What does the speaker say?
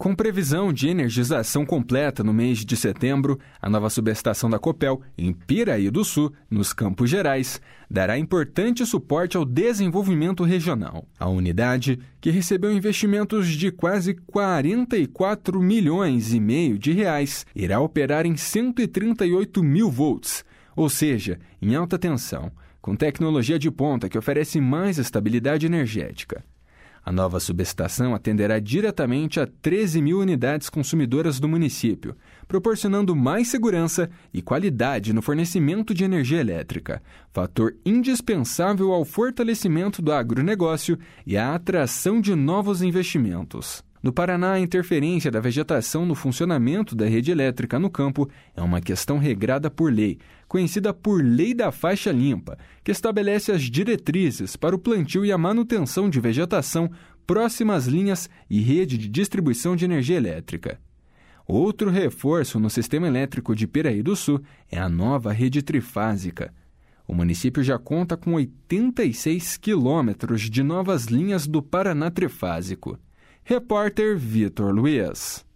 Com previsão de energização completa no mês de setembro, a nova subestação da Copel, em Piraí do Sul, nos Campos Gerais, dará importante suporte ao desenvolvimento regional. A unidade, que recebeu investimentos de quase 44,5 milhões de reais, irá operar em 138 mil volts, ou seja, em alta tensão, com tecnologia de ponta que oferece mais estabilidade energética. A nova subestação atenderá diretamente a 13 mil unidades consumidoras do município, proporcionando mais segurança e qualidade no fornecimento de energia elétrica, fator indispensável ao fortalecimento do agronegócio e à atração de novos investimentos. No Paraná, a interferência da vegetação no funcionamento da rede elétrica no campo é uma questão regrada por lei, conhecida por Lei da Faixa Limpa, que estabelece as diretrizes para o plantio e a manutenção de vegetação próxima às linhas e rede de distribuição de energia elétrica. Outro reforço no sistema elétrico de Piraí do Sul é a nova rede trifásica. O município já conta com 86 quilômetros de novas linhas do Paraná Trifásico. Repórter Vitor Luiz.